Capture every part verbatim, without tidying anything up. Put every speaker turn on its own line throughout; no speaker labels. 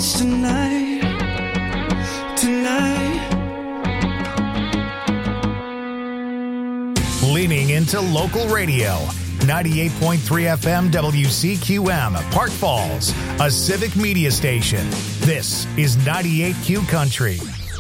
dance tonight, tonight.
Leaning into local radio. ninety-eight point three F M W C Q M, Park Falls, a civic media station. This is ninety-eight Q Country.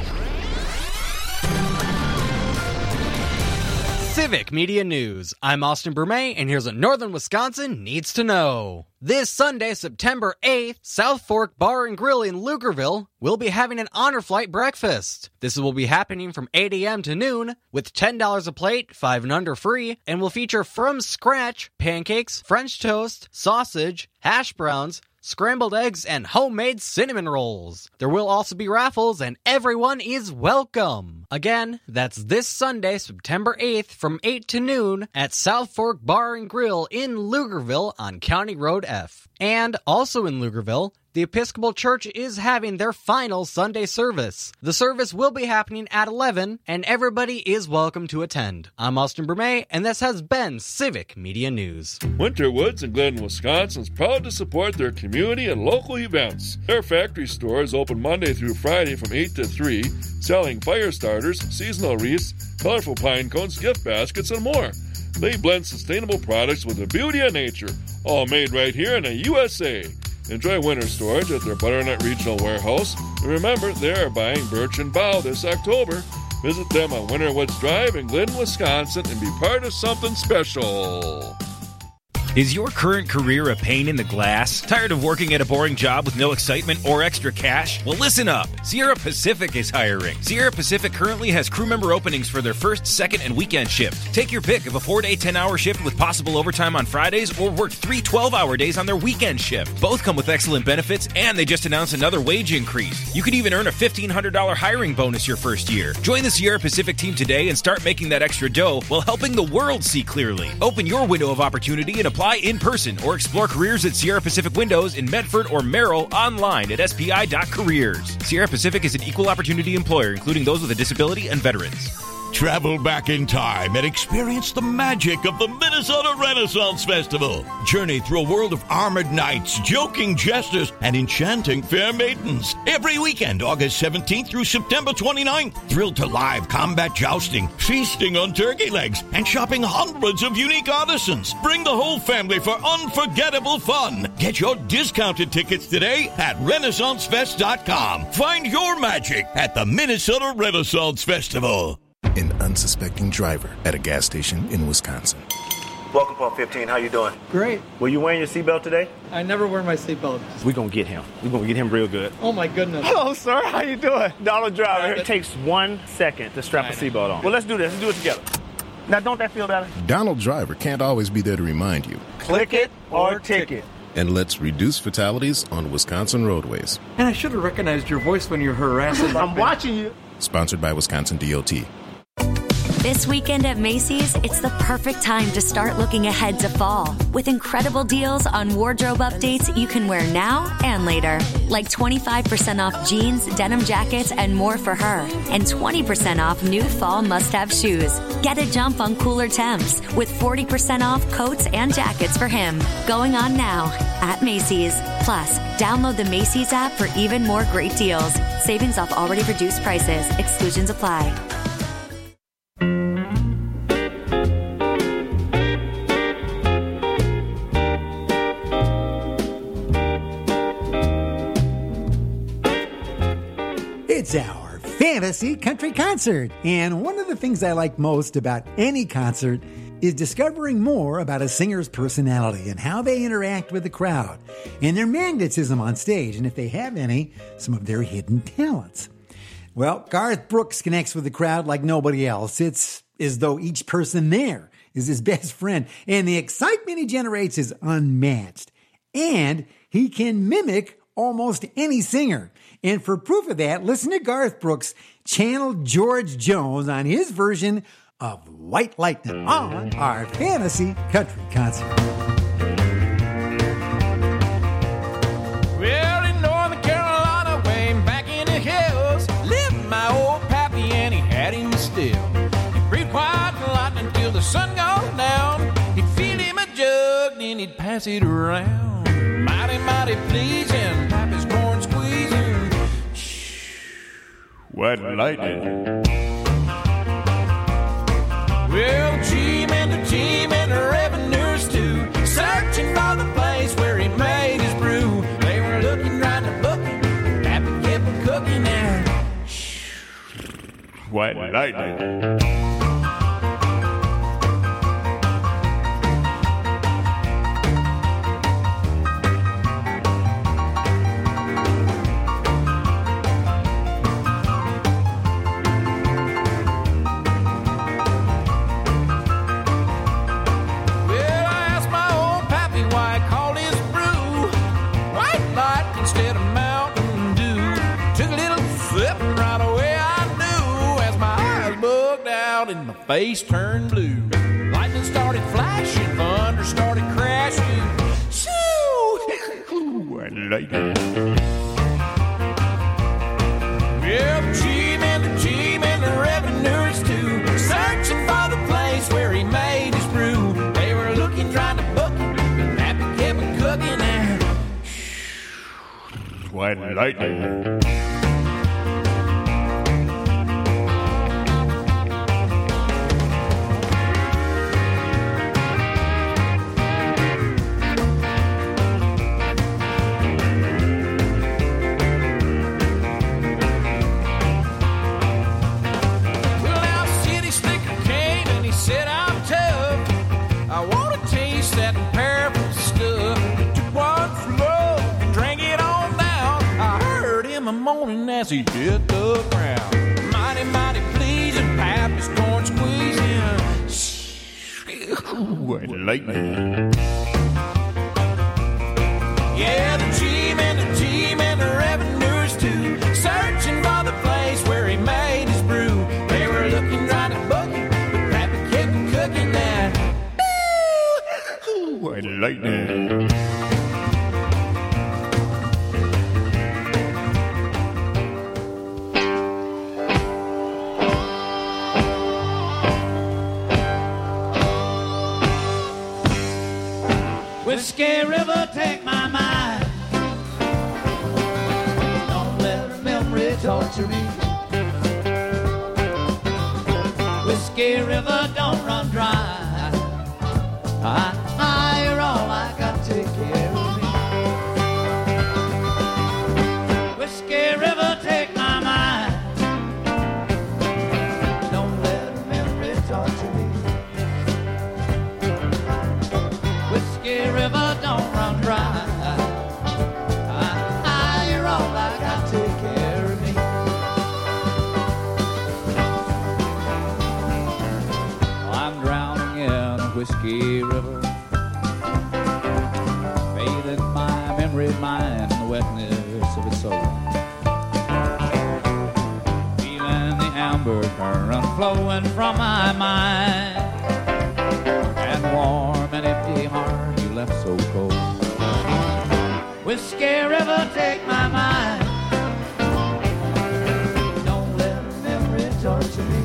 Civic Media News. I'm Austin Bermay, and here's what Northern Wisconsin needs to know. This Sunday, September eighth, South Fork Bar and Grill in Lugerville will be having an Honor Flight breakfast. This will be happening from eight a.m. to noon, with ten dollars a plate, five and under free, and will feature from scratch pancakes, French toast, sausage, hash browns, scrambled eggs, and homemade cinnamon rolls. There will also be raffles, and everyone is welcome. Again, that's this Sunday, September eighth, from eight to noon at South Fork Bar and Grill in Lugerville on County Road F. And also in Lugerville, the Episcopal Church is having their final Sunday service. The service will be happening at eleven, and everybody is welcome to attend. I'm Austin Bermay, and this has been Civic Media News.
Winterwoods in Glidden, Wisconsin is proud to support their community and local events. Their factory store is open Monday through Friday from eight to three, selling fire starters, seasonal wreaths, colorful pine cones, gift baskets, and more. They blend sustainable products with the beauty of nature, all made right here in the U S A. Enjoy winter storage at their Butternut Regional Warehouse. And remember, they are buying birch and bough this October. Visit them on Winterwoods Drive in Glidden, Wisconsin, and be part of something special.
Is your current career a pain in the glass? Tired of working at a boring job with no excitement or extra cash? Well, listen up. Sierra Pacific is hiring. Sierra Pacific currently has crew member openings for their first, second, and weekend shift. Take your pick of a four-day, ten-hour shift with possible overtime on Fridays, or work three twelve-hour days on their weekend shift. Both come with excellent benefits, and they just announced another wage increase. You could even earn a fifteen hundred dollars hiring bonus your first year. Join the Sierra Pacific team today and start making that extra dough while helping the world see clearly. Open your window of opportunity and apply in person, or explore careers at Sierra Pacific Windows in Medford or Merrill online at S P I dot careers. Sierra Pacific is an equal opportunity employer, including those with a disability and veterans.
Travel back in time and experience the magic of the Minnesota Renaissance Festival. Journey through a world of armored knights, joking jesters, and enchanting fair maidens. Every weekend, August seventeenth through September twenty-ninth. Thrilled to live combat jousting, feasting on turkey legs, and shopping hundreds of unique artisans. Bring the whole family for unforgettable fun. Get your discounted tickets today at Renaissance Fest dot com. Find your magic at the Minnesota Renaissance Festival.
An unsuspecting driver at a gas station in Wisconsin.
Welcome, Pump fifteen. How you doing?
Great.
Were you wearing your seatbelt today?
I never wear my seatbelt.
We're going to get him. We're going to get him real good.
Oh, my goodness.
Hello, sir. How you doing? Donald Driver. It takes one second to strap a seatbelt on. Well, let's do this. Let's do it together. Now, don't that feel better?
Donald Driver can't always be there to remind you.
Click it or ticket.
And let's reduce fatalities on Wisconsin roadways.
And I should have recognized your voice when you're harassing.
I'm watching you.
Sponsored by Wisconsin D O T.
This weekend at Macy's, it's the perfect time to start looking ahead to fall with incredible deals on wardrobe updates you can wear now and later. Like twenty-five percent off jeans, denim jackets, and more for her. And twenty percent off new fall must-have shoes. Get a jump on cooler temps with forty percent off coats and jackets for him. Going on now at Macy's. Plus, download the Macy's app for even more great deals. Savings off already reduced prices. Exclusions apply.
It's our fantasy country concert. And one of the things I like most about any concert is discovering more about a singer's personality and how they interact with the crowd and their magnetism on stage, and if they have any, some of their hidden talents. Well, Garth Brooks connects with the crowd like nobody else. It's as though each person there is his best friend, and the excitement he generates is unmatched. And he can mimic almost any singer. And for proof of that, listen to Garth Brooks channel George Jones on his version of White Lightning on our Fantasy Country Concert.
Well, in Northern Carolina, way back in the hills, lived my old pappy, and he had him still. He'd breathe white lightning till the sun goes down. He'd feed him a jug, then he'd pass it around. Mighty, mighty pleasing, pappy's corn squeezing.
Wet lightning.
Well, G and the team and the revenues too, searching for the place where he made his brew. They were looking, trying to book him, Pappy kept him cooking there.
Wet lightning.
And my face turned blue. Lightning started flashing, thunder started crashing. Shoo!
Lightning.
Well, the G and the team and the revenuers too, searching for the place where he made his brew. They were looking, trying to book him, but Pappy kept him cooking there.
White lightning.
As he hit the ground, mighty, mighty pleasing, Pappy's corn squeezing.
White lightning.
Yeah, the team and the team and the revenuers too, searching for the place where he made his brew. They were looking, trying to book him, but Pappy kept him cooking that.
White lightning.
Whiskey River, take my mind. Don't let her memory torture me. Whiskey River, don't run dry. I, I, you're all I got to take care of me. Whiskey River, take my mind. Don't let her memory torture me. Whiskey River, don't run dry. I, I, you're all I got to take care of me. I'm drowning in a whiskey river, bathing my memory, mind, in the wetness of its soul. Feeling the amber current flowing from my mind, and warm and empty heart you left so cold. Whiskey River, take my mind. Don't let memory torture me.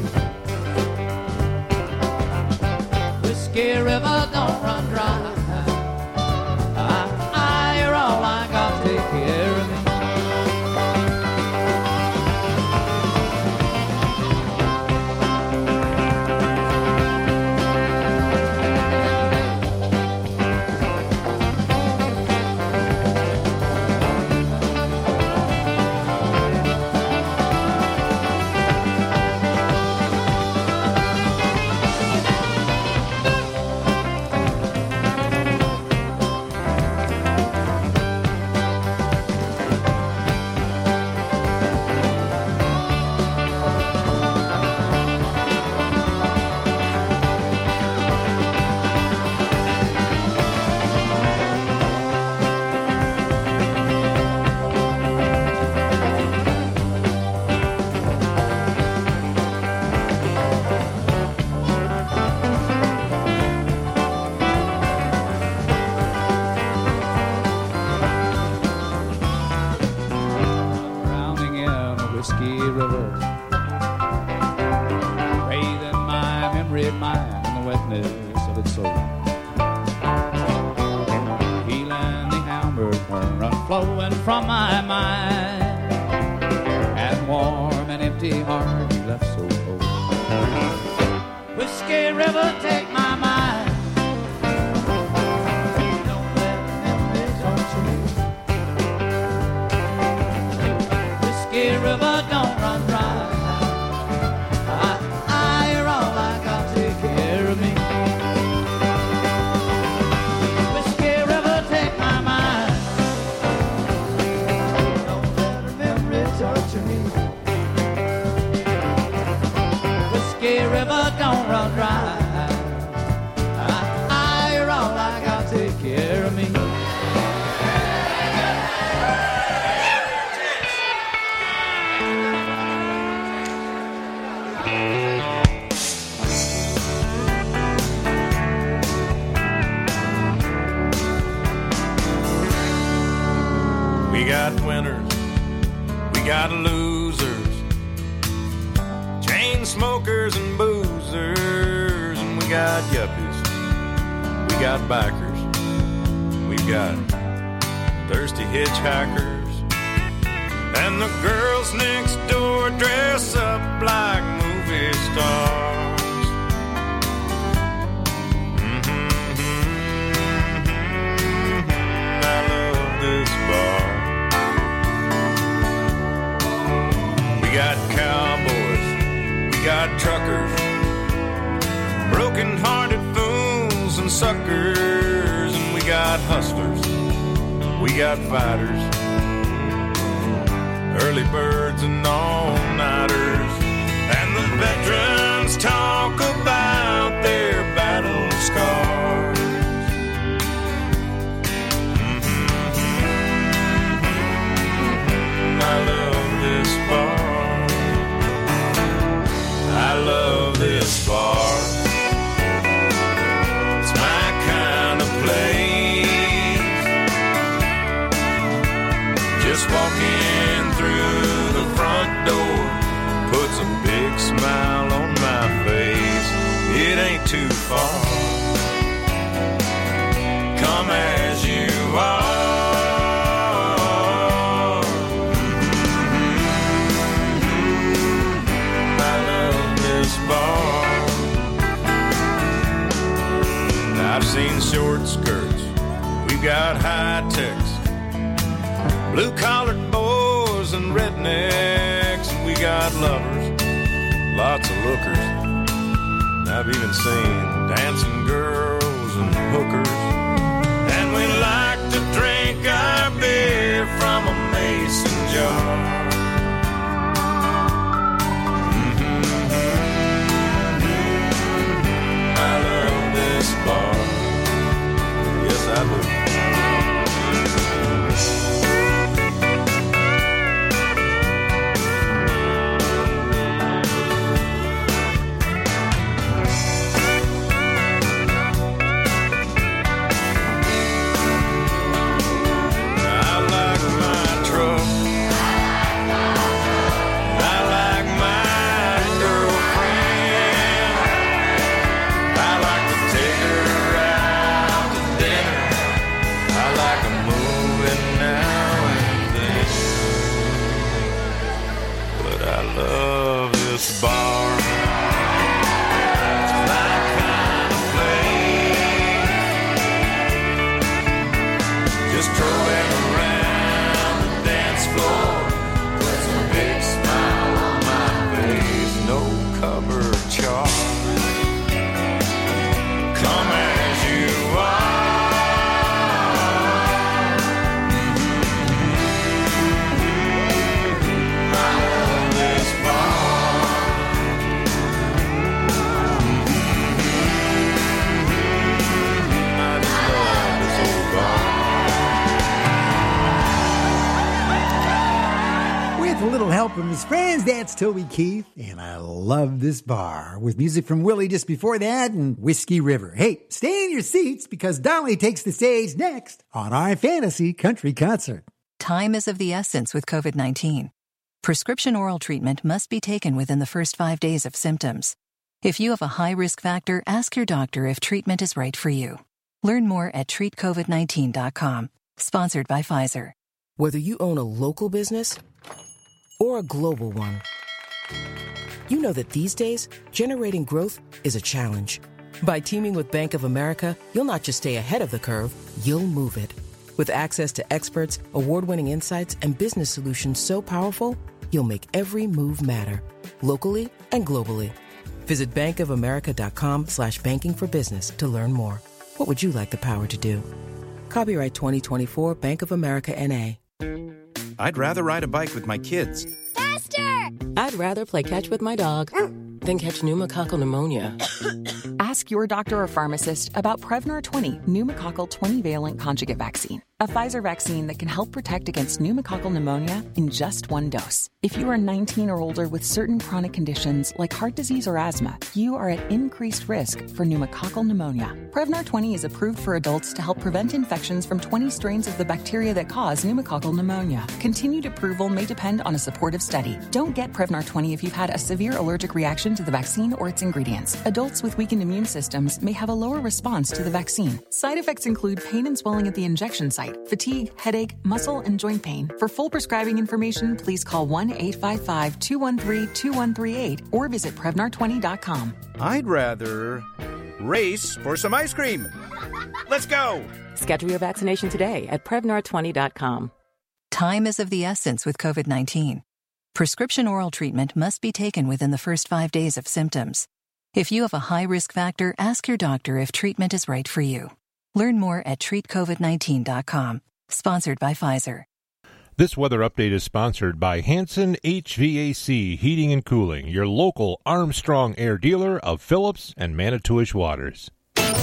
Whiskey River, don't run dry. I, I, you're all I got to take care of me. From my mind, and warm and empty empty heart you left so cold. Whiskey River, take my mind. Don't let memories torture me. Whiskey River, don't run dry. I, I, you're all I got, take care of me. Whiskey River, take my mind. Don't let memories torture me. Whiskey River, don't run dry. I, I, you're all I got, take care of me.
We got winners, we got losers, chain smokers and boozers, and we got yuppies, we got bikers, we've got thirsty hitchhikers, and the girls next door dress up like movie stars. Mm-hmm. I love this bar. We got cowboys, we got truckers, broken-hearted fools and suckers, and we got hustlers, we got fighters, early birds and all-nighters, and the veterans talk about their battle scars. Mm-hmm. I love this bar. I love this bar. It's my kind of place. Just walking through the front door puts a big smile on my face. It ain't too far. Come as you are. I've seen short skirts, we've got high techs, blue-collared boys and rednecks, and we got lovers, lots of lookers. I've even seen dancing girls and hookers, and we like to drink our beer from a mason jar. Bar. Yes, I do. Bar. It's my kind of place. Just strolling around the dance floor with a big smile on my face. No cover charge. Come as you are. I love this bar.
With a little help from his friends, that's Toby Keith, and I love this bar. With music from Willie just before that, and Whiskey River. Hey, stay in your seats because Dolly takes the stage next on our Fantasy Country Concert.
Time is of the essence with COVID nineteen. Prescription oral treatment must be taken within the first five days of symptoms. If you have a high risk factor, ask your doctor if treatment is right for you. Learn more at treat covid nineteen dot com. Sponsored by Pfizer.
Whether you own a local business or a global one, You know that these days, generating growth is a challenge. By teaming with Bank of America, you'll not just stay ahead of the curve, you'll move it. With access to experts, award-winning insights, and business solutions so powerful, you'll make every move matter, locally and globally. Visit bankofamerica.com slash banking for business to learn more. What would you like the power to do? Copyright twenty twenty-four Bank of America N A.
I'd rather ride a bike with my kids.
Faster!
I'd rather play catch with my dog than catch pneumococcal pneumonia.
Ask your doctor or pharmacist about Prevnar twenty pneumococcal twenty-valent conjugate vaccine, a Pfizer vaccine that can help protect against pneumococcal pneumonia in just one dose. If you are nineteen or older with certain chronic conditions like heart disease or asthma, you are at increased risk for pneumococcal pneumonia. Prevnar twenty is approved for adults to help prevent infections from twenty strains of the bacteria that cause pneumococcal pneumonia. Continued approval may depend on a supportive study. Don't get Prevnar twenty if you've had a severe allergic reaction to the vaccine or its ingredients. Adults with weakened immune systems may have a lower response to the vaccine. Side effects include pain and swelling at the injection site, fatigue, headache, muscle, and joint pain. For full prescribing information, please call one eight five five, two one three, two one three eight or visit Prevnar twenty dot com.
I'd rather race for some ice cream. Let's go!
Schedule your vaccination today at Prevnar twenty dot com.
Time is of the essence with COVID nineteen. Prescription oral treatment must be taken within the first five days of symptoms. If you have a high risk factor, ask your doctor if treatment is right for you. Learn more at treat covid nineteen dot com. Sponsored by Pfizer.
This weather update is sponsored by Hanson H V A C Heating and Cooling, your local Armstrong Air dealer of Phillips and Manitowish Waters.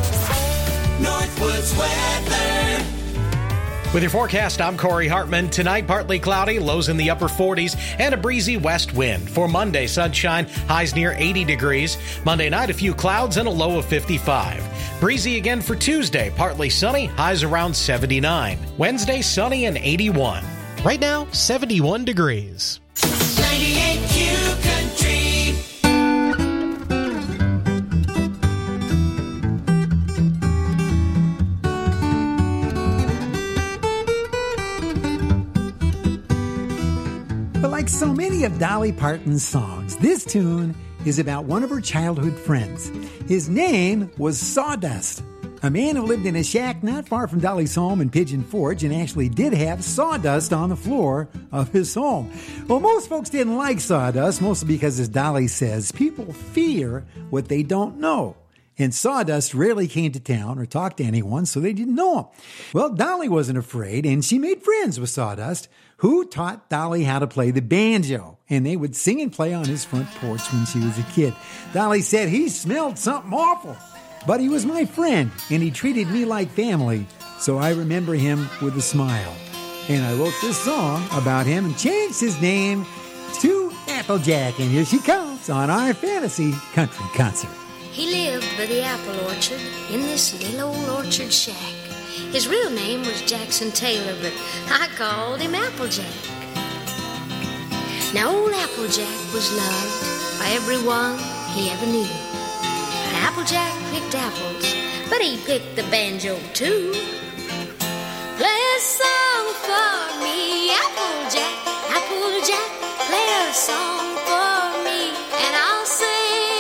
Northwoods weather.
With your forecast, I'm Corey Hartman. Tonight, partly cloudy, lows in the upper forties, and a breezy west wind. For Monday, sunshine, highs near eighty degrees. Monday night, a few clouds and a low of fifty-five. Breezy again for Tuesday, partly sunny, highs around seventy-nine. Wednesday, sunny and eighty-one. Right now, seventy-one degrees.
ninety-eight Q Country.
But like so many of Dolly Parton's songs, this tune is about one of her childhood friends. His name was Sawdust, a man who lived in a shack not far from Dolly's home in Pigeon Forge and actually did have sawdust on the floor of his home. Well, most folks didn't like sawdust, mostly because, as Dolly says, people fear what they don't know. And Sawdust rarely came to town or talked to anyone, so they didn't know him. Well, Dolly wasn't afraid, and she made friends with Sawdust, who taught Dolly how to play the banjo. And they would sing and play on his front porch when she was a kid. Dolly said he smelled something awful, but he was my friend, and he treated me like family, so I remember him with a smile. And I wrote this song about him and changed his name to Applejack, and here she comes on our Fantasy Country Concert.
He lived by the apple orchard in this little old orchard shack. His real name was Jackson Taylor, but I called him Applejack. Now old Applejack was loved by everyone he ever knew. Applejack picked apples, but he picked the banjo too. Play a song for me, Applejack, Applejack, play a song for me, and I'll sing.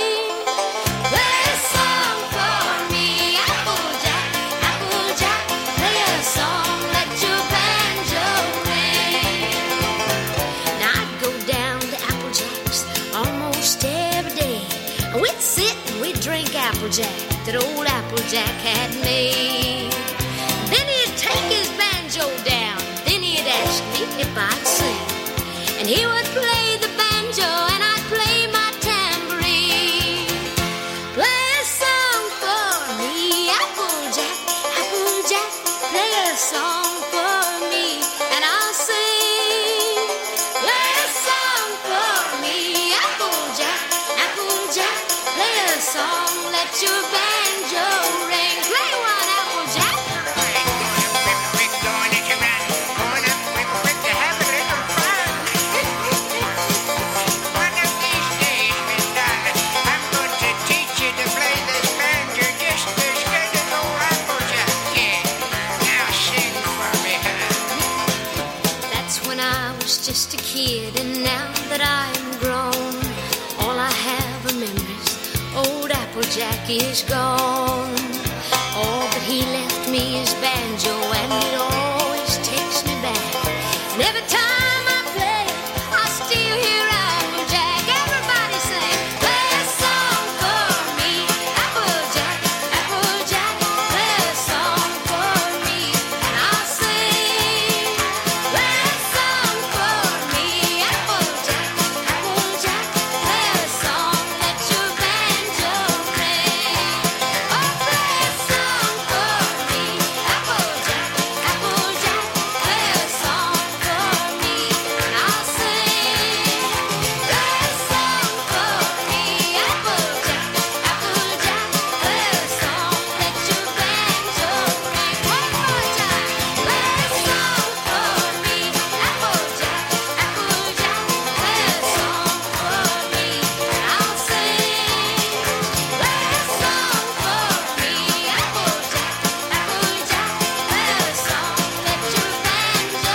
Applejack that old Applejack had made. Then he'd take his banjo down, then he'd ask me if I'd sing. And he would play the banjo and I'd play my tambourine. Play a song for me, Applejack, Applejack, play a song for me and I'll sing. Play a song for me, Applejack, Applejack, play a song. Let your banjo ring. Play one, Applejack. We're going to run, going up with the habit of fun. One of these days, Miss Dolly, I'm going to teach you to play this banjo just as good as old Applejack can. Now sing for me, honey. That's when I was just a kid, and now that I'm grown, Applejack is gone. Oh, but he left me his banjo and it always takes me back. And every time I play it, I still hear Applejack. Everybody sing, play a song for me, Applejack, Applejack, play a song for me, and I'll sing. Play a song for me, Applejack, Applejack, play a song, let your banjo ring. Oh, play a song for me, Applejack, Applejack, play a song for me, and I'll sing. Play a song for me, Applejack, Applejack, play a song, let your banjo ring. One more time. Play a song for me, Applejack, Applejack, play a song for me, and I'll sing. Play a song for me, Applejack, Applejack, play a song, let your banjo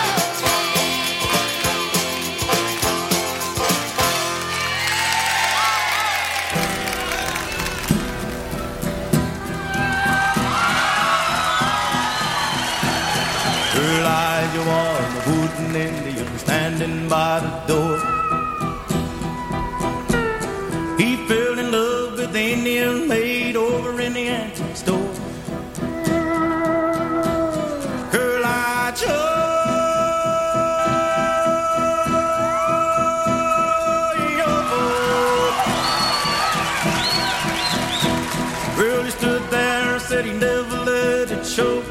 Elijah was a wooden Indian standing by the door. He fell in love with the Indian maid over in the antique store. Elijah, well, he stood there and said he never let it show.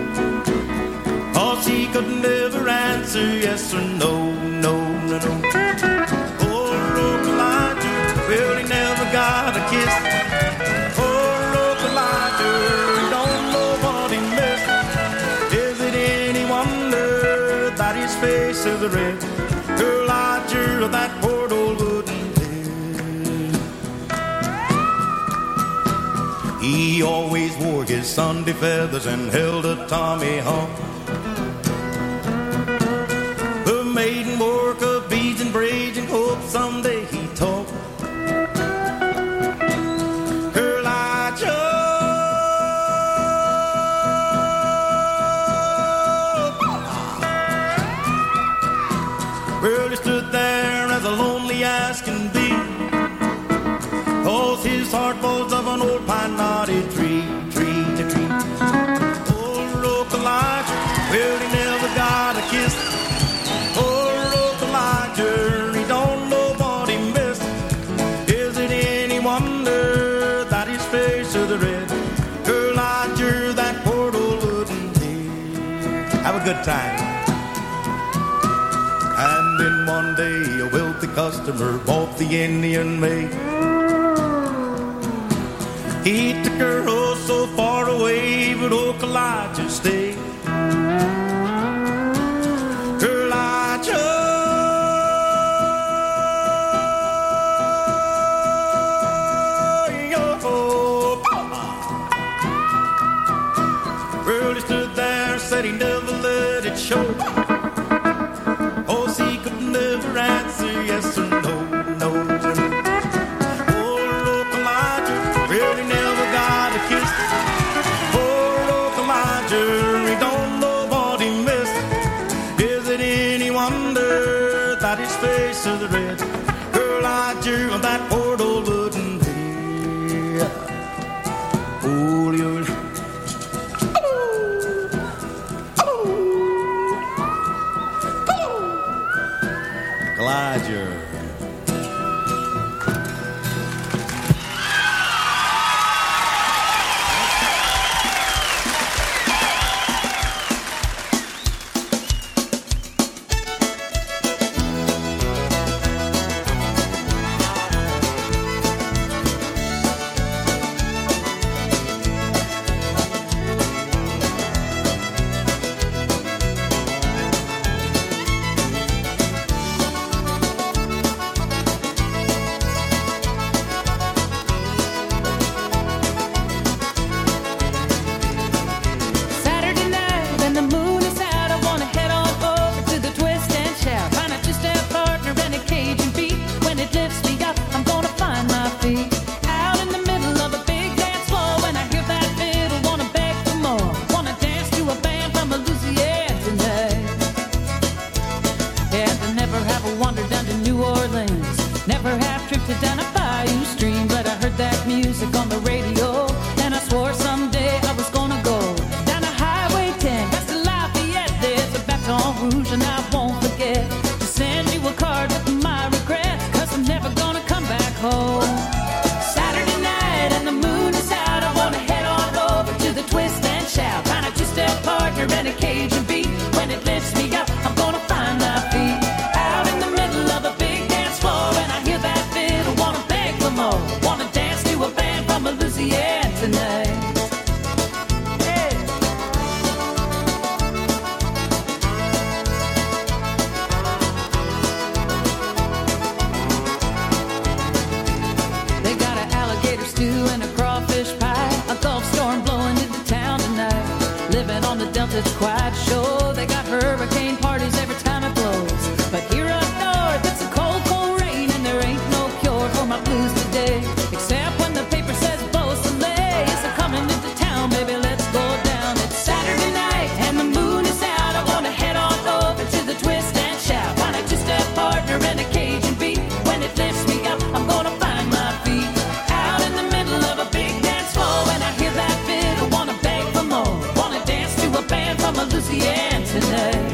Cause he could never answer yes or no, no, no, no. Poor old Elijah, well, he never got a kiss. Poor old Elijah, don't know what he missed. Is it any wonder that his face is red? Elijah, that poor old wooden head. He always wore his Sunday feathers and held a Tommy hump. The maiden wore her beads and braids and hoped someday he'd talk. Elijah, well, he stood there as lonely as can be, cause his heart was of an old pine knotted tree, tree to tree. Old oak Elijah, well, he never got a kiss. Old oak Elijah, he don't know what he missed. Is it any wonder that his face is red? Elijah, that poor old wooden head. Have a good time. And then one day a wealthy customer bought the Indian maid. He took her oh so far away, but old Elijah stayed. Elijah, oh, well, he stood there, said he never let it show. Oh, he could never answer yes or no, no, no. Poor old Elijah, well, he never got a kiss. Poor old Elijah, he don't know what he missed. Is it any wonder that his face is red? Elijah, that poor old wooden head. Oh, you. Elijah.
it's quite sure they got hurricane parties every time it blows. But here up north, it's a cold, cold rain, and there ain't no cure for my blues today. Except when the paper says Beau Soleil is coming into town, baby, let's go down. It's Saturday night, and the moon is out. I want to head on over to the Twist and Shout. Find a two-step partner and a Cajun beat. When it lifts me up, I'm gonna find my feet. Out in the middle of a big dance floor, when I hear that fiddle, wanna beg for more. Wanna dance to a band from a Louisiana today.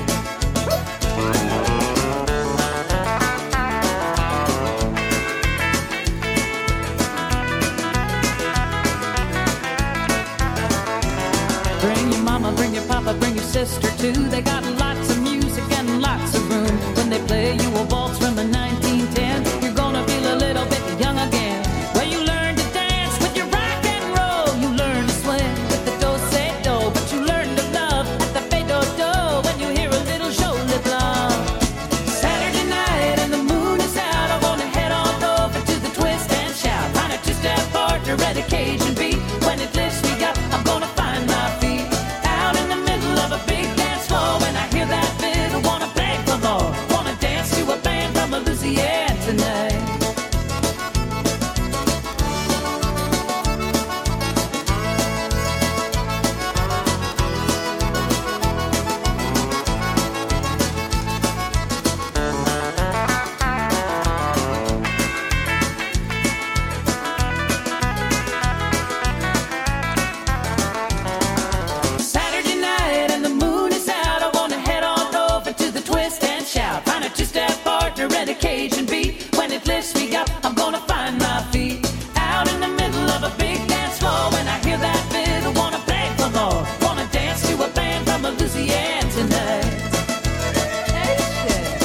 Bring your mama, bring your papa, bring your sister too. They got lots of music and lots of room. When they play you a waltz from the nineteen ten, you're gonna feel a little bit young again. Where you learn to dance with your rock and roll. You learn to swing with the do-say-do, but you learn to love at the fade-do-do when you hear a little Jolie Blanc. Saturday night and the moon is out. I wanna head on over to the Twist and Shout. Find a two-step partner and a Cajun beat. When it lifts me up, I'm gonna find my feet. Out in the middle of a big dance floor, when I hear that fiddle, wanna beg for more. Wanna dance to a band from a Louisiana tonight. Saturday night and the moon is out. I wanna head on over to the Twist and Shout. Find a two-step partner and a Cajun beat. When it lifts me up, I'm gonna find my feet. Out in the middle of a big dance floor, when I hear that fiddle, wanna beg for more. Wanna dance to a band from a Louisiana tonight. Hey, shit.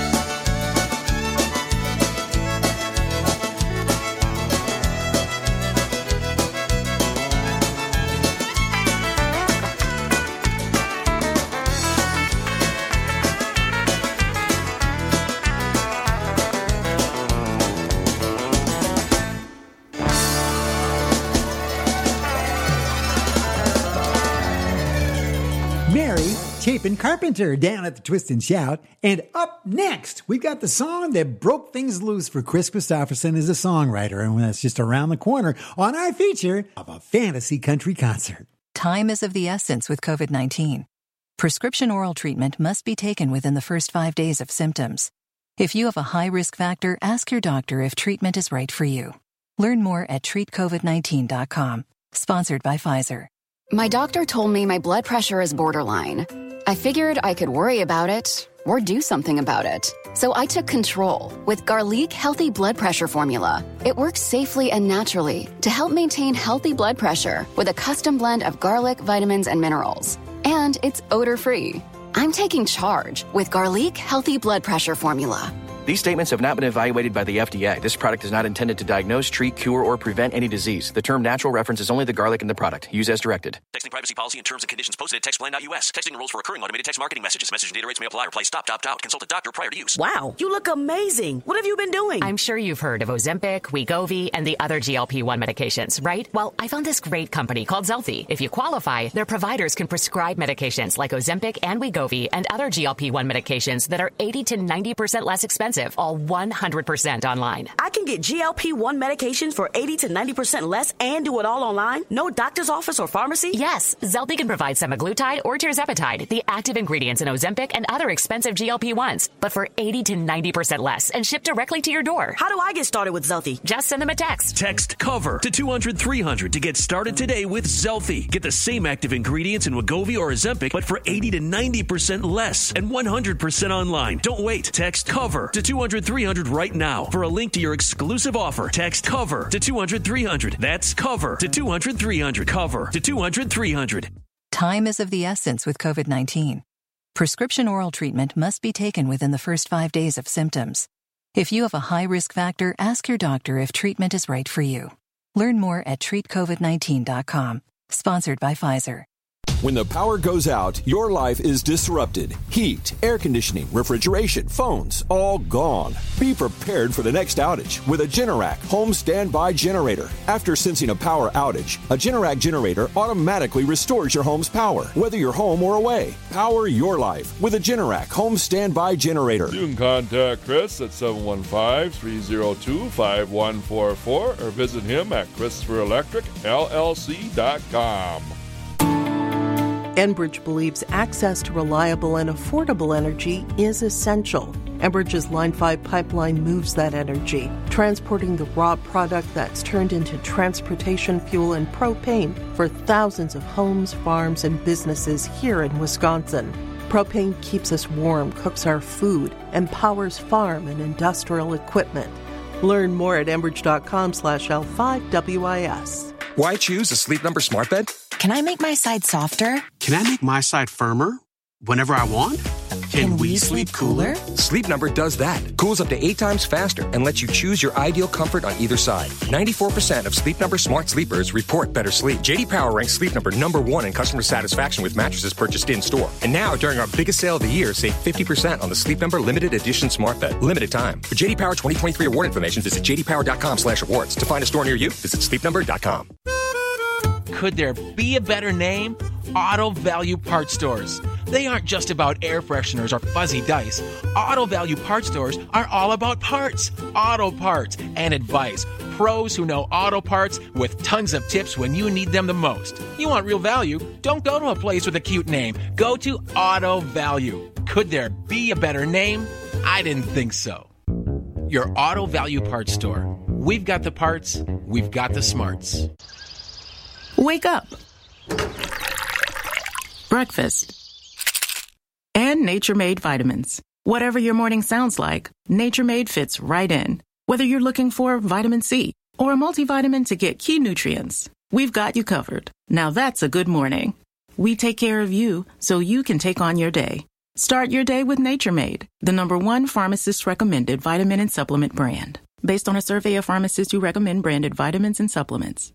Mary Chapin Carpenter down at the Twist and Shout. And up next, we've got the song that broke things loose for Chris Christopherson as a songwriter. And that's just around the corner on our feature of a fantasy country concert.
Time is of the essence with COVID nineteen. Prescription oral treatment must be taken within the first five days of symptoms. If you have a high risk factor, ask your doctor if treatment is right for you. Learn more at treat covid nineteen dot com. Sponsored by Pfizer.
My doctor told me my blood pressure is borderline. I figured I could worry about it or do something about it. So I took control with Garlic Healthy Blood Pressure Formula. It works safely and naturally to help maintain healthy blood pressure with a custom blend of garlic, vitamins, and minerals. And it's odor-free. I'm taking charge with Garlic Healthy Blood Pressure Formula.
These statements have not been evaluated by the F D A. This product is not intended to diagnose, treat, cure, or prevent any disease. The term natural references only the garlic in the product. Use as directed.
Texting privacy policy and terms and conditions posted at text plan dot U S. Texting rules for recurring automated text marketing messages. Message and data rates may apply. Reply stop, opt out. Consult a doctor prior to use.
Wow, you look amazing. What have you been doing?
I'm sure you've heard of Ozempic, Wegovy, and the other G L P one medications, right? Well, I found this great company called Zelfie. If you qualify, their providers can prescribe medications like Ozempic and Wegovy and other G L P one medications that are eighty to ninety percent less expensive, all one hundred percent online.
I can get G L P one medications for eighty to ninety percent less and do it all online? No doctor's office or pharmacy?
Yes, Zelfie can provide semaglutide or tirzepatide, the active ingredients in Ozempic and other expensive G L P ones, but for eighty to ninety percent less and shipped directly to your door.
How do I get started with Zelfie?
Just send them a text.
Text COVER to two hundred three hundred to get started today with Zelfie. Get the same active ingredients in Wegovy or Ozempic, but for eighty to ninety percent less and one hundred percent online. Don't wait. Text COVER to two hundred three hundred right now for a link to your exclusive offer. Text COVER to two hundred three hundred. That's COVER to two hundred three hundred. COVER to two hundred three hundred.
Time is of the essence with COVID nineteen. Prescription oral treatment must be taken within the first five days of symptoms. If you have a high risk factor, ask your doctor if treatment is right for you. Learn more at treat covid nineteen dot com. Sponsored by Pfizer.
When the power goes out, your life is disrupted. Heat, air conditioning, refrigeration, phones, all gone. Be prepared for the next outage with a Generac home standby generator. After sensing a power outage, a Generac generator automatically restores your home's power, whether you're home or away. Power your life with a Generac home standby generator.
You can contact Chris at seven one five, three oh two, five one four four or visit him at Christopher Electric L L C dot com.
Enbridge believes access to reliable and affordable energy is essential. Enbridge's Line five pipeline moves that energy, transporting the raw product that's turned into transportation fuel and propane for thousands of homes, farms, and businesses here in Wisconsin. Propane keeps us warm, cooks our food, and powers farm and industrial equipment. Learn more at enbridge.com slash L5WIS.
Why choose a Sleep Number smart bed?
Can I make my side softer?
Can I make my side firmer whenever I want?
Can, Can we sleep cooler?
Sleep Number does that. Cools up to eight times faster and lets you choose your ideal comfort on either side. ninety-four percent of Sleep Number smart sleepers report better sleep. J D Power ranks Sleep Number number one in customer satisfaction with mattresses purchased in-store. And now, during our biggest sale of the year, save fifty percent on the Sleep Number limited edition smart bed. Limited time. For J D Power twenty twenty-three award information, visit j d power dot com slash awards. To find a store near you, visit sleep number dot com.
Could there be a better name? Auto Value Parts Stores. They aren't just about air fresheners or fuzzy dice. Auto Value Parts Stores are all about parts, auto parts, and advice. Pros who know auto parts with tons of tips when you need them the most. You want real value? Don't go to a place with a cute name. Go to Auto Value. Could there be a better name? I didn't think so. Your Auto Value Parts Store. We've got the parts, we've got the smarts.
Wake up. Breakfast. And Nature Made vitamins. Whatever your morning sounds like, Nature Made fits right in. Whether you're looking for vitamin C or a multivitamin to get key nutrients, we've got you covered. Now that's a good morning. We take care of you so you can take on your day. Start your day with Nature Made, the number one pharmacist-recommended vitamin and supplement brand. Based on a survey of pharmacists who recommend branded vitamins and supplements.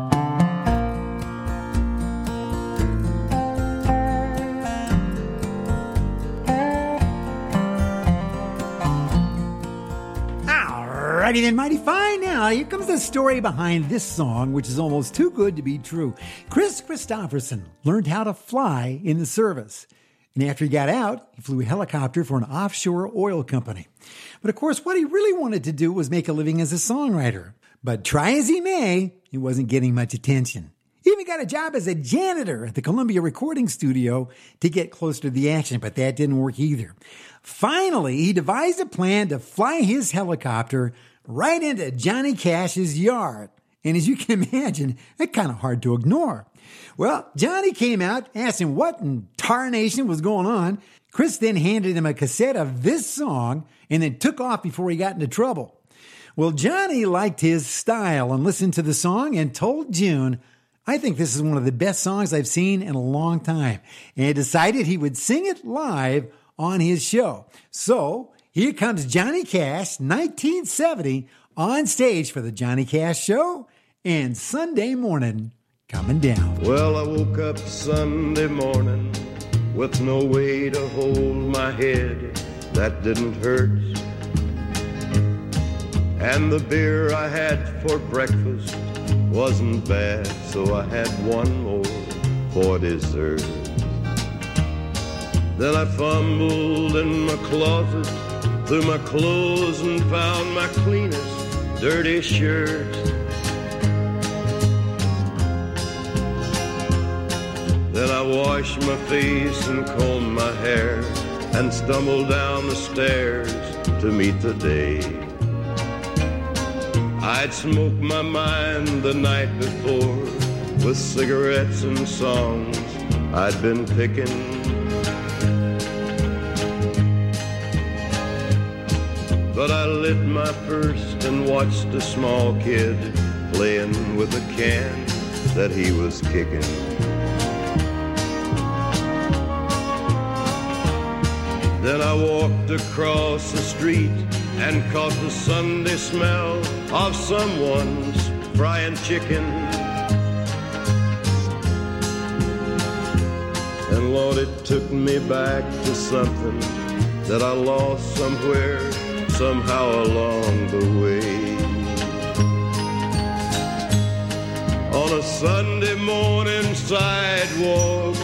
Alrighty then, mighty fine. Now, here comes the story behind this song, which is almost too good to be true. Chris Christopherson learned how to fly in the service. And after he got out, he flew a helicopter for an offshore oil company. But of course, what he really wanted to do was make a living as a songwriter. But try as he may, he wasn't getting much attention. He even got a job as a janitor at the Columbia Recording Studio to get closer to the action, but that didn't work either. Finally, he devised a plan to fly his helicopter right into Johnny Cash's yard. And as you can imagine, that's kind of hard to ignore. Well, Johnny came out, asked him what in tarnation was going on. Chris then handed him a cassette of this song and then took off before he got into trouble. Well, Johnny liked his style and listened to the song and told June, I think this is one of the best songs I've seen in a long time. And he decided he would sing it live on his show. So here comes Johnny Cash, nineteen seventy, on stage for the Johnny Cash Show and Sunday Morning Coming Down.
Well, I woke up Sunday morning with no way to hold my head. That didn't hurt. And the beer I had for breakfast wasn't bad, so I had one more for dessert. Then I fumbled in my closet through my clothes and found my cleanest dirty shirt. Then I washed my face and combed my hair and stumbled down the stairs to meet the day. I'd smoked my mind the night before with cigarettes and songs I'd been picking. But I lit my first and watched a small kid playing with a can that he was kicking. Then I walked across the street and caught the Sunday smell of someone's frying chicken. Lord, it took me back to something that I lost somewhere, somehow along the way. On a Sunday morning sidewalk,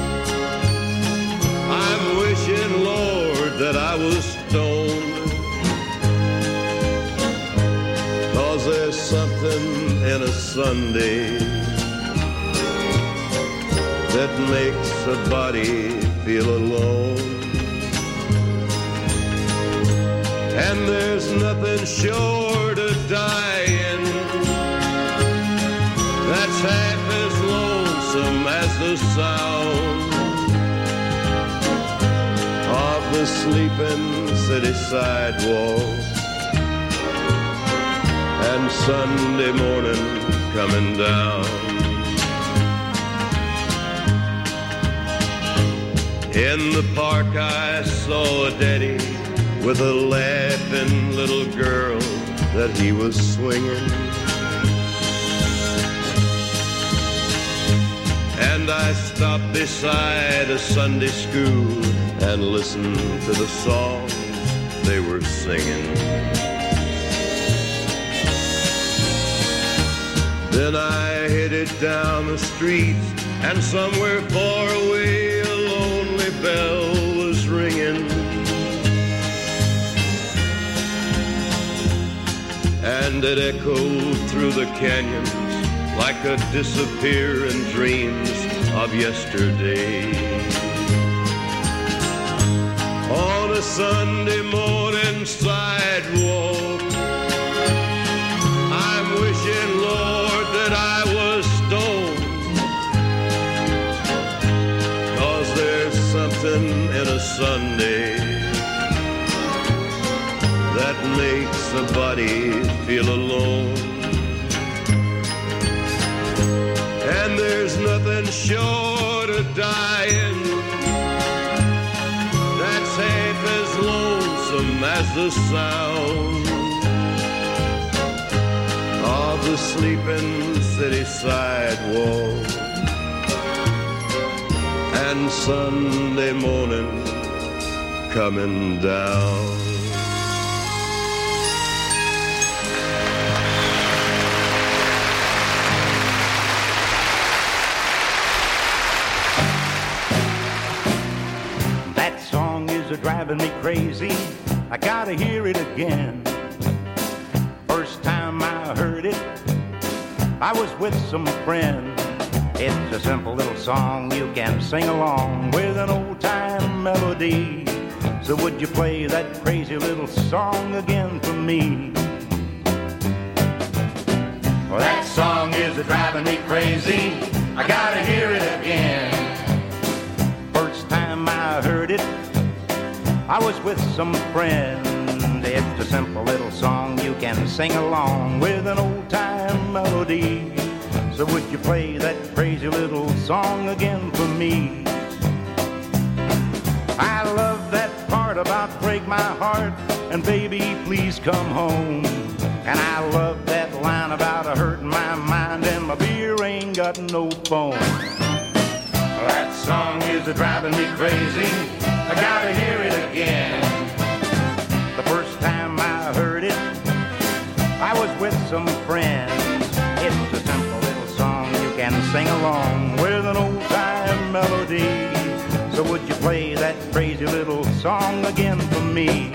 I'm wishing, Lord, that I was stoned. 'Cause there's something in a Sunday that makes a body feel alone. And there's nothing short of dying that's half as lonesome as the sound of the sleeping city sidewalk and Sunday morning coming down. In the park I saw a daddy with a laughing little girl that he was swinging. And I stopped beside a Sunday school and listened to the songs they were singing. Then I headed down the street, and somewhere far away a lonely bell was ringing. And it echoed through the canyons like a disappearing dreams of yesterday. On a Sunday morning sidewalk, I'm wishing, Lord, that I was stoned. 'Cause there's something in a Sunday that makes a body feel alone. And there's nothing short of dying that's half as lonesome as the sound of the sleeping city sidewalk and Sunday morning coming down.
Driving me crazy, I gotta hear it again. First time I heard it, I was with some friends. It's a simple little song you can sing along with an old-time melody. So would you play that crazy little song again for me? Well, that song is driving me crazy, I gotta hear it again. First time I heard it, I was with some friends. It's a simple little song you can sing along with an old-time melody. So would you play that crazy little song again for me? I love that part about break my heart and baby please come home. And I love that line about a hurting my mind and my beer ain't got no foam. That song is driving me crazy, I gotta hear it again. The first time I heard it, I was with some friends. It's a simple little song you can sing along with an old-time melody. So would you play that crazy little song again for me?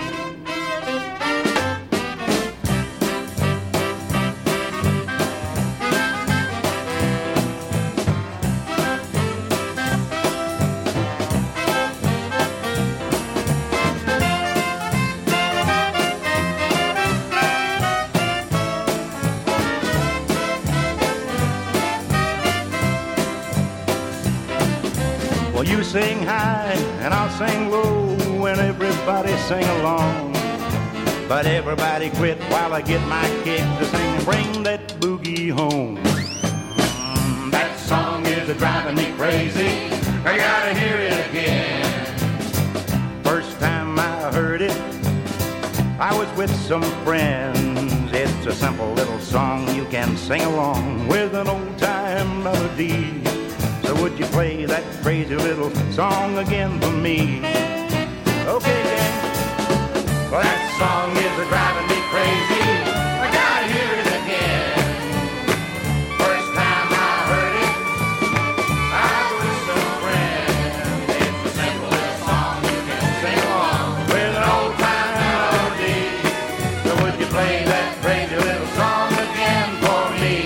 You sing high and I'll sing low and everybody sing along. But everybody quit while I get my kick to sing and bring that boogie home. Mm, that song is driving me crazy, I gotta hear it again. First time I heard it, I was with some friends. It's a simple little song you can sing along with an old-time melody. So would you play that crazy little song again for me? Okay, gang. Well, that song is a driving me crazy. I gotta hear it again. First time I heard it, I was so grand. It's a simple little song you can sing along with an old time melody. So would you play that crazy little song again for me?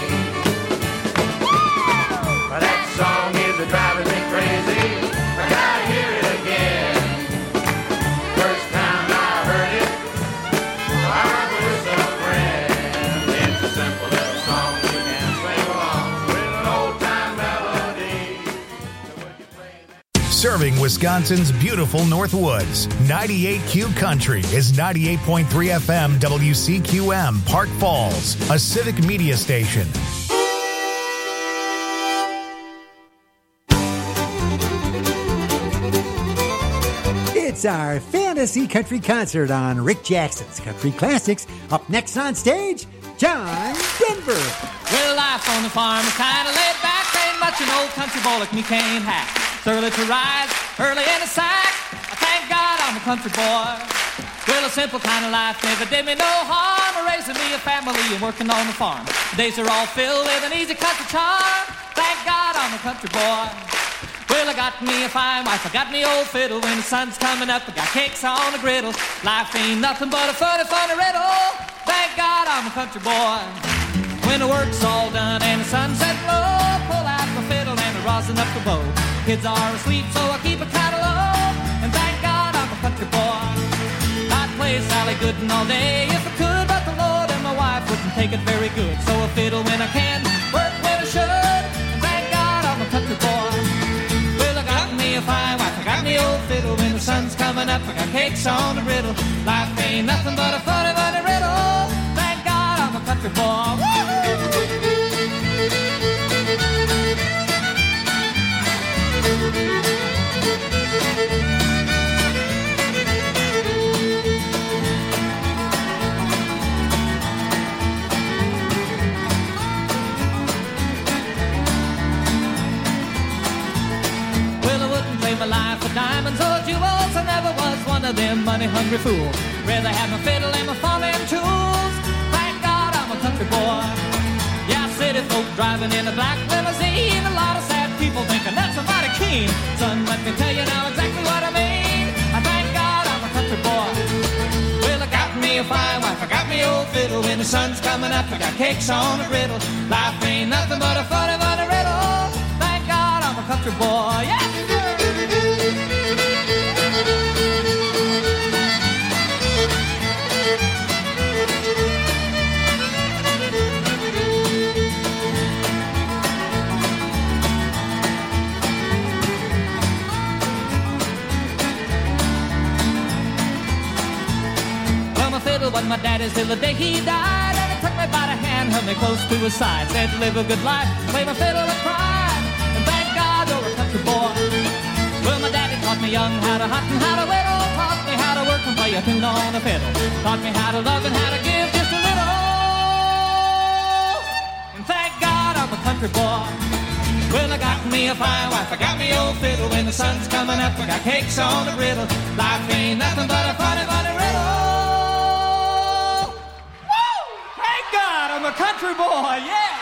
Well, that song is a driving me crazy. I gotta hear it again. First time I heard it, I was so grand. It's a simple little song you can sing along with an old time melody.
Serving Wisconsin's beautiful North Woods, ninety-eight Q Country is ninety-eight point three F M W C Q M, Park Falls, a civic media station.
It's our fantasy country concert on Rick Jackson's Country Classics. Up next on stage, John Denver.
Well, life on the farm is kind of laid back. Ain't much an old country boy like me can't hack. It's early to rise, early in the sack. I thank God I'm a country boy. Well, a simple kind of life never did me no harm. Raising me a family and working on the farm. The days are all filled with an easy country charm. Thank God I'm a country boy. Well, I got me a fine wife, I got me old fiddle. When the sun's coming up, I got cakes on the griddle. Life ain't nothing but a funny, funny riddle. Thank God I'm a country boy. When the work's all done and the sunset low, pull out my fiddle and I rosin up the bow. Kids are asleep, so I keep a kind of low. And thank God I'm a country boy. I'd play Sally Gooden all day if I could, but the Lord and my wife wouldn't take it very good. So I fiddle when I can, work when I should. And thank God I'm a country boy. A fine wife, I got me old fiddle. When the sun's coming up, I got cakes on the griddle. Life ain't nothing but a funny, funny riddle. Thank God I'm a country boy. My life for diamonds or jewels, I never was one of them money-hungry fools. Rather have my fiddle and my farming tools. Thank God I'm a country boy. Yeah, city folk driving in a black limousine. A lot of sad people thinking that's a mighty keen. Son, let me tell you now exactly what I mean. I thank God I'm a country boy. Well, I got me a fine wife, I got me old fiddle. When the sun's coming up, I got cakes on the griddle. Life ain't nothing but a funny, funny riddle. Thank God I'm a country boy. Yeah. Was my daddy's till the day he died, and he took me by the hand, held me close to his side, said live a good life, play my fiddle and cry, and thank God you're a country boy. Well, my daddy taught me young how to hunt and how to whittle, taught me how to work and play a tune on the fiddle, taught me how to love and how to give just a little, and thank God I'm a country boy. Well, I got me a fine wife, I got me old fiddle. When the sun's coming up, I got cakes on the griddle. Life ain't nothing but a funny, funny riddle. I'm a country boy, yeah!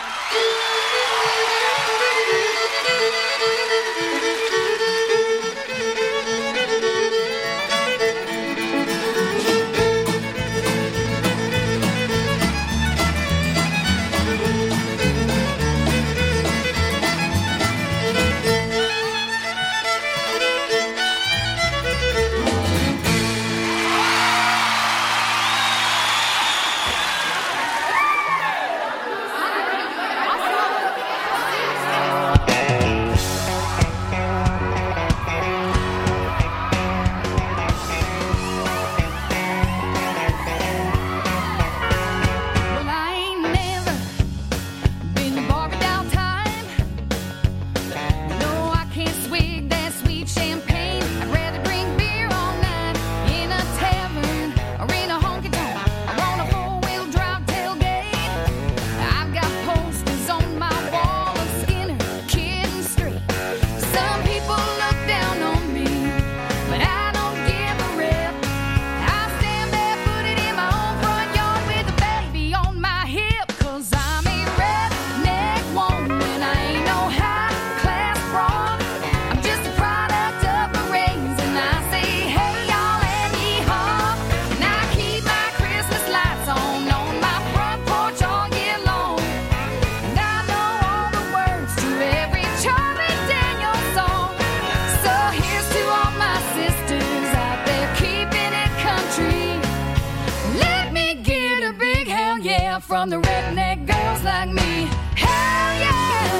from the redneck girls like me. Hell yeah!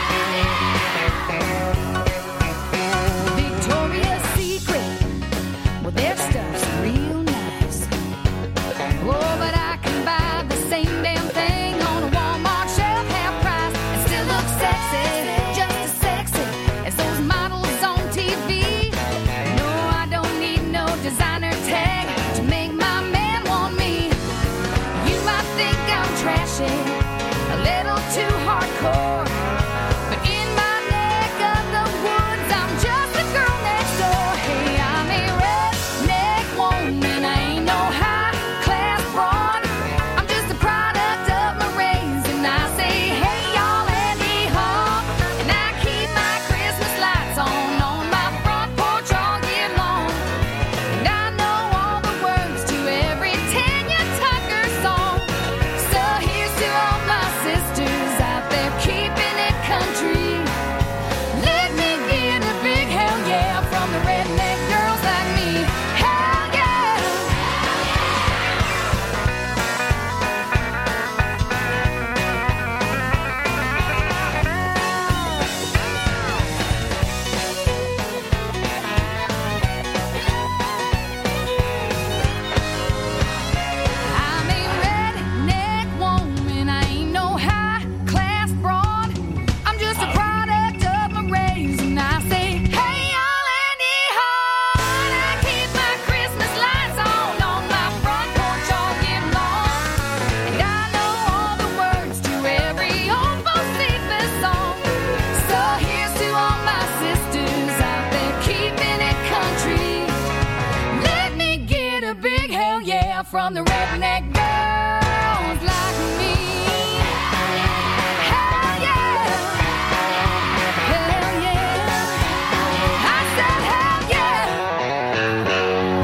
Victoria's Secret, well, their stuff's real nice. Oh, but I can buy the same damn thing on a Walmart shelf, half price, and still look sexy, just as sexy as those models on T V. No, I don't need no designer tag to make my man want me. You might think I'm trashy, a little too hardcore, but in my neck of the woods, I'm just a girl next door. Hey, I'm a redneck woman, I ain't no high-class broad. I'm just a product of my race, and I say, hey, y'all, and hee-haw. And I keep my Christmas lights on on my front porch all year long. And I know all the words to every Tanya Tucker song. So here's to all my sisters out there keeping it country. Let me get a big hell yeah from the redneck girls like me. Hell yeah! I'm a redneck woman, I ain't no high-class broad. I'm just a product of my race, and I say, hey, y'all, and hee-haw. And I keep my Christmas lights on on my front porch all year long. And I know all the words to every old Bocephus song. So here's to all my sisters out there keeping it country. Let me get a big hell yeah from the redneck girls like me. Hell yeah! Hell yeah! I said hell yeah!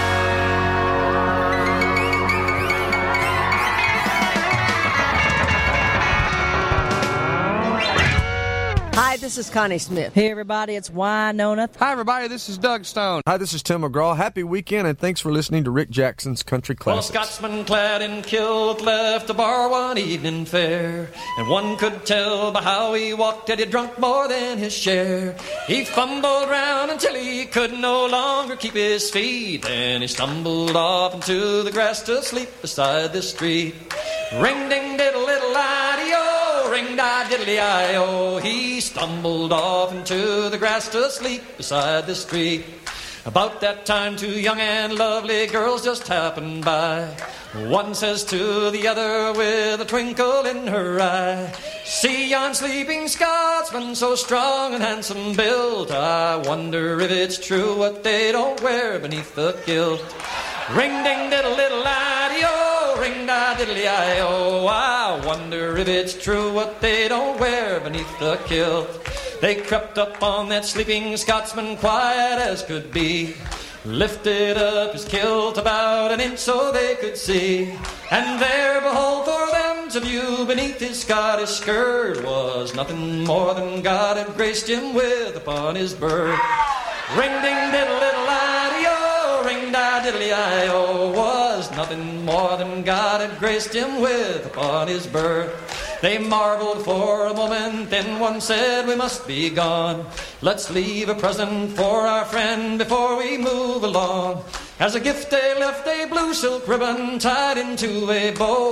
Hi, this is Connie Smith.
Hey, everybody, it's Winona.
Hi, everybody, this is Doug Stone. Hi, this is Tim McGraw. Happy weekend, and thanks for listening to Rick Jackson's Country
Well, a
Classics.
Scotsman clad in kilt left the bar one evening fair, and one could tell by how he walked that he'd drunk more than his share. He fumbled round until he could no longer keep his feet, and he stumbled off into the grass to sleep beside the street. Ring ding diddle little ideo, ring da diddly I-o. He stumbled off into the grass to sleep beside the street. About that time, two young and lovely girls just happened by. One says to the other with a twinkle in her eye, see yon sleeping Scotsman so strong and handsome built, I wonder if it's true what they don't wear beneath the kilt. Ring ding diddle little ideo, ring da diddly I-o. I wonder if it's true what they don't wear beneath the kilt. They crept up on that sleeping Scotsman quiet as could be, lifted up his kilt about an inch so they could see, and there, behold, for them to view beneath his Scottish skirt was nothing more than God had graced him with upon his birth. Ring ding diddle little ideo, ring da diddly I-o, was nothing more than God had graced him with upon his birth. They marveled for a moment, then one said, we must be gone. Let's leave a present for our friend before we move along. As a gift they left a blue silk ribbon tied into a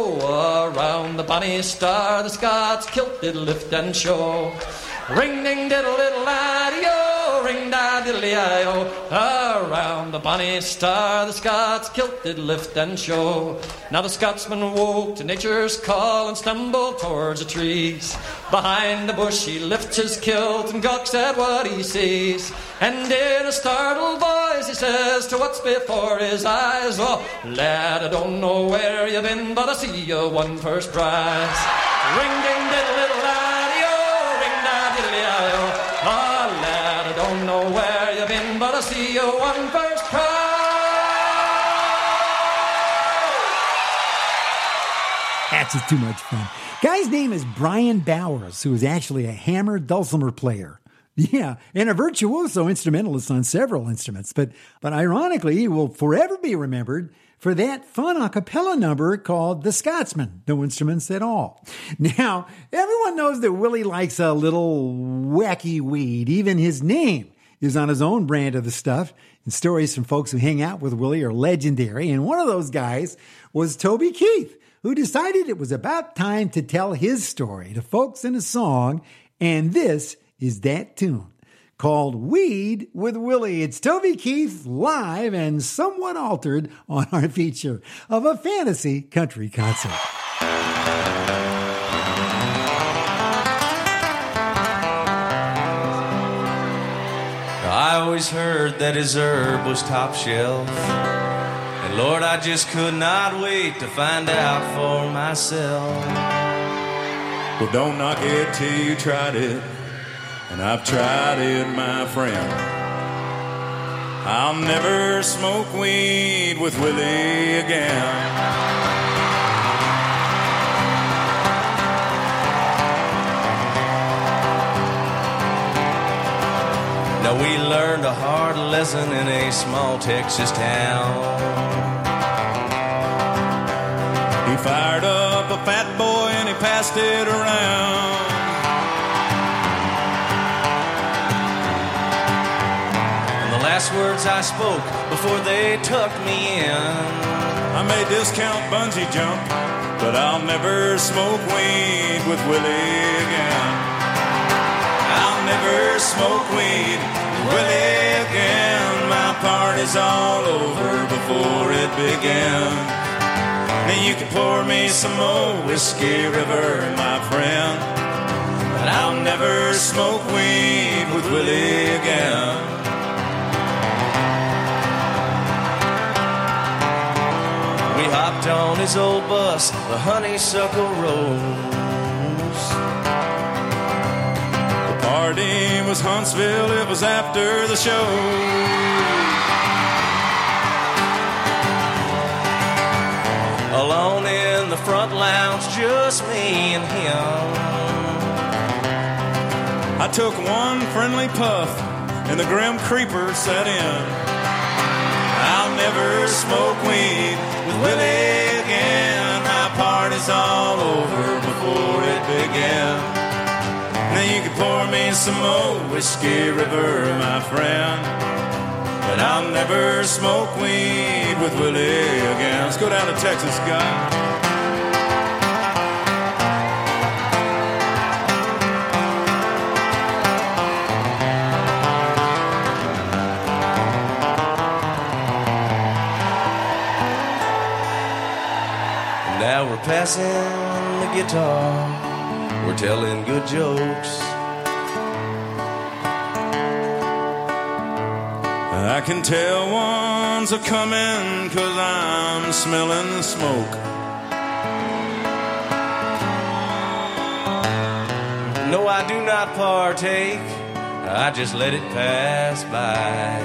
bow. Around the bonny star the Scots kilt did lift and show. Ring ding diddle little ideo, ring da diddly I-o. Around the bonny star the Scots kilt did lift and show. Now the Scotsman woke to nature's call and stumbled towards the trees. Behind the bush he lifts his kilt and gawks at what he sees. And in a startled voice he says to what's before his eyes, oh, lad, I don't know where you've been, but I see you won first prize. Ring ding diddle little ideo, ring da diddly I-o. Oh, lad, I don't know where you've been, but I see you won first prize.
That's just too much fun. Guy's name is Brian Bowers, who is actually a hammer dulcimer player. Yeah, and a virtuoso instrumentalist on several instruments. But but ironically, he will forever be remembered for that fun a cappella number called The Scotsman, no instruments at all. Now, everyone knows that Willie likes a little wacky weed. Even his name is on his own brand of the stuff. And stories from folks who hang out with Willie are legendary. And one of those guys was Toby Keith, who decided it was about time to tell his story to folks in a song. And this is that tune called Weed with Willie. It's Toby Keith live and somewhat altered on our feature of a fantasy country concert.
I always heard that his herb was top shelf, and Lord, I just could not wait to find out for myself.
Well, don't knock it till you tried it, and I've tried it, my friend. I'll never smoke weed with Willie again.
Now we learned a hard lesson in a small Texas town.
He fired up a fat boy and he passed it around.
And the last words I spoke before they tucked me in,
I may discount bungee jump, but I'll never smoke weed with Willie again. I'll never smoke weed with Willie again. My party's all over before it began. Now you can pour me some more Whiskey River, my friend, but I'll never smoke weed with Willie again.
We hopped on his old bus, the Honeysuckle Rose.
The party was Huntsville, it was after the show.
Alone in the front lounge, just me and him.
I took one friendly puff and the grim creeper set in. I'll never smoke weed with Willie again. My party's all over before it began. Now you can pour me some more Whiskey River, my friend, but I'll never smoke weed with Willie again. Let's go down to Texas, guys.
Now we're passing the guitar, we're telling good jokes.
I can tell one's a-coming 'cause I'm smelling the smoke.
No, I do not partake, I just let it pass by.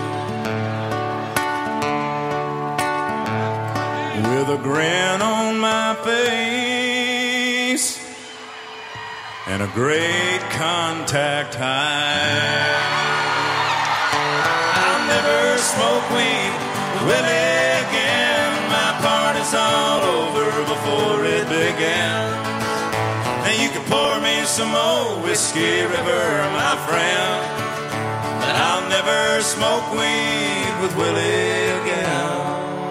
With a grin on my face and a great contact high, I'll never smoke weed with Willie again. My party's all over before it began. Now you can pour me some more Whiskey River, my friend, but I'll never smoke weed with Willie again.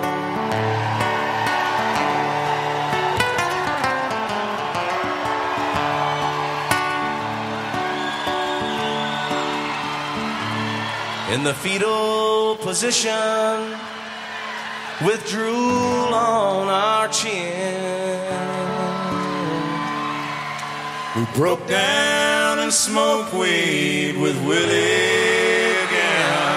In the fetal position, with drool on our chin,
we broke down and smoked weed with Willie again.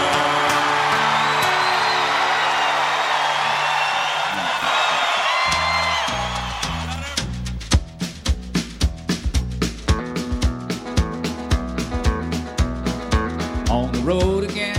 On the road again,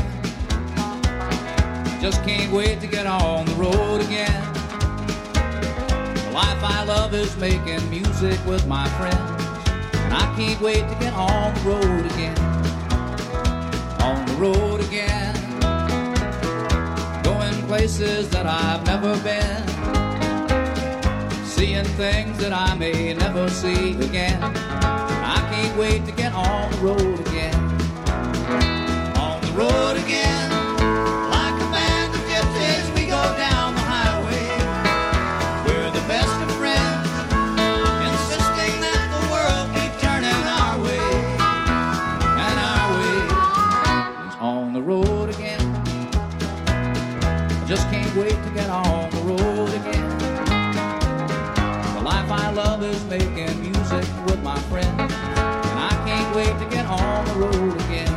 just can't wait to get on the road again. The life I love is making music with my friends, and I can't wait to get on the road again. On the road again, going places places that I've never been, seeing things that I may never see again. I can't wait to get on the road again. On the road again, like a band of gypsies, we go down the highway. We're the best of friends, insisting that the world keep turning our way. And our way is on the road again. I just can't wait to get on the road again. The life I love is making music with my friends, and I can't wait to get on the road again.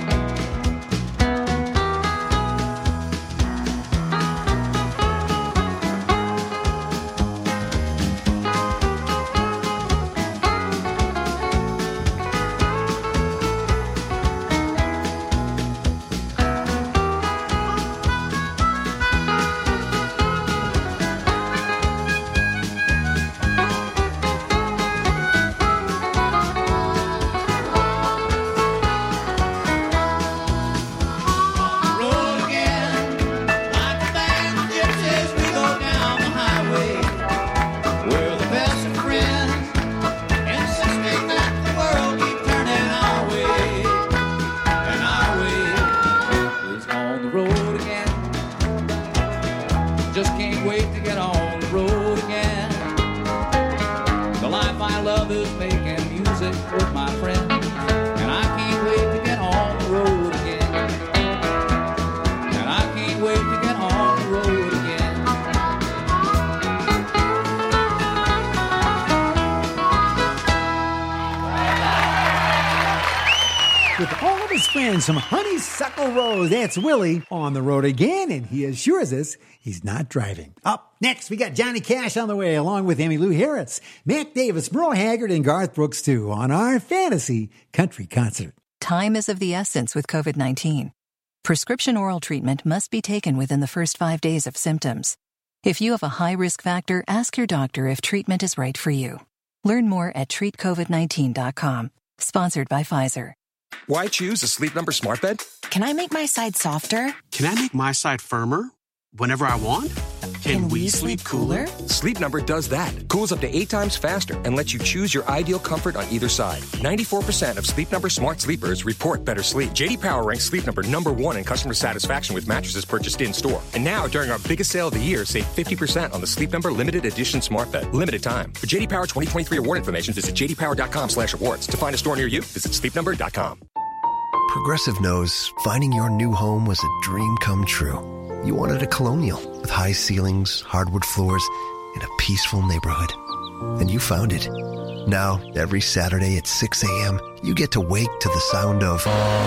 Some honeysuckle rose. That's Willie on the road again, and he assures us he's not driving. Up next, we got Johnny Cash on the way, along with Emmylou Harris, Mac Davis, Merle Haggard, and Garth Brooks, too, on our Fantasy Country Concert.
Time is of the essence with COVID nineteen. Prescription oral treatment must be taken within the first five days of symptoms. If you have a high risk factor, ask your doctor if treatment is right for you. Learn more at treat covid nineteen dot com. Sponsored by Pfizer.
Why choose a Sleep Number smart bed?
Can I make my side softer?
Can I make my side firmer whenever I want? Can,
Can we, we sleep cooler?
Sleep Number does that. Cools up to eight times faster and lets you choose your ideal comfort on either side. ninety-four percent of Sleep Number smart sleepers report better sleep. J D Power ranks Sleep Number number one in customer satisfaction with mattresses purchased in-store. And now, during our biggest sale of the year, save fifty percent on the Sleep Number limited edition smart bed. Limited time. For J D Power twenty twenty-three award information, visit j d power dot com slash awards. To find a store near you, visit sleep number dot com.
Progressive knows finding your new home was a dream come true. You wanted a Colonial with high ceilings, hardwood floors, and a peaceful neighborhood. And you found it. Now, every Saturday at six a.m., you get to wake to the sound of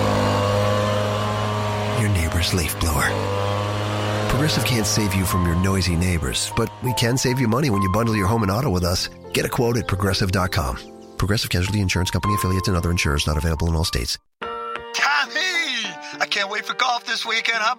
your neighbor's leaf blower. Progressive can't save you from your noisy neighbors, but we can save you money when you bundle your home and auto with us. Get a quote at progressive dot com. Progressive Casualty Insurance Company affiliates and other insurers not available in all states.
Tommy! I can't wait for golf this weekend. How